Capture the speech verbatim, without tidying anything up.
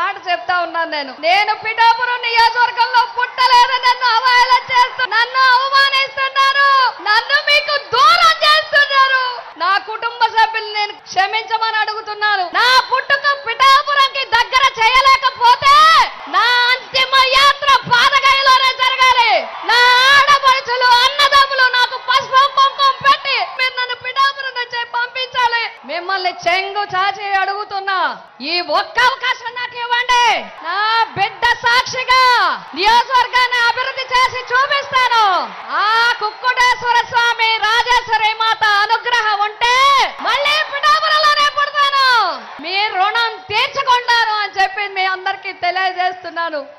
మాట చెప్తా ఉన్నాను. నేను నేను పిఠాపురం నియోజకవర్గంలో పుట్టలేదని నన్ను అవహేళన చేస్తూ నన్ను అవమానిస్తున్నారు, నన్ను మీకు దూరం చేస్తున్నారు. నా కుటుంబ సభ్యులు నేను క్షమించమని అడుగుతున్నాను. నా పుట్టుక పిఠాపురంకి దగ్గర చేయలేకపోతే నా అంతిమ యాత్ర పాదగయలోనే జరగాలి. నా ఆడపడుచులు అన్నదమ్ములు నాకు పసుపు కుంకుమ పెట్టి మీరు నన్ను పిఠాపురం నుంచి పంపించాలి. మిమ్మల్ని చెంగు చాచి అడుగుతున్నా, ఈ ఒక్క అవకాశం నాకు ఇవ్వండి. నా బిడ్డ సాక్షిగా నియోజకవర్గాన్ని అభివృద్ధి చేసి చూపిస్తాను. ఆ కుక్కుటేశ్వర స్వామి రాజేశ్వరి మాత అనుగ్రహం ఉంటే మళ్ళీ పిఠాపురంలోనే పుడతాను. మీ రుణం తీర్చుకుంటాను అని చెప్పి మీ అందరికీ తెలియజేస్తున్నాను.